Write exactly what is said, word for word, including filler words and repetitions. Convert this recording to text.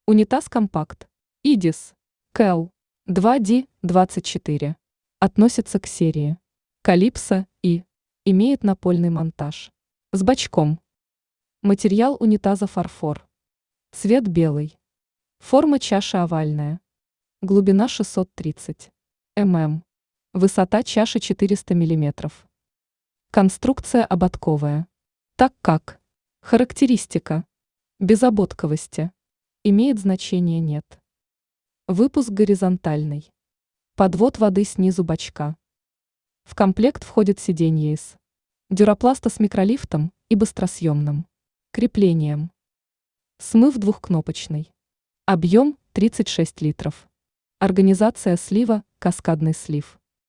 Унитаз компакт. Идис. Кэл. два ди двадцать четыре. Относится к серии Калипсо и имеет напольный монтаж. С бачком. Материал унитаза фарфор. Цвет белый. Форма чаши овальная. Глубина шестьсот тридцать миллиметров. Высота чаши четыреста миллиметров. Конструкция ободковая. Так как характеристика безободковости имеет значение нет. Выпуск горизонтальный. Подвод воды снизу бачка. В комплект входит сиденье из дюропласта с микролифтом и быстросъемным креплением. Смыв двухкнопочный. Объем тридцать шесть литров. Организация слива – каскадный слив.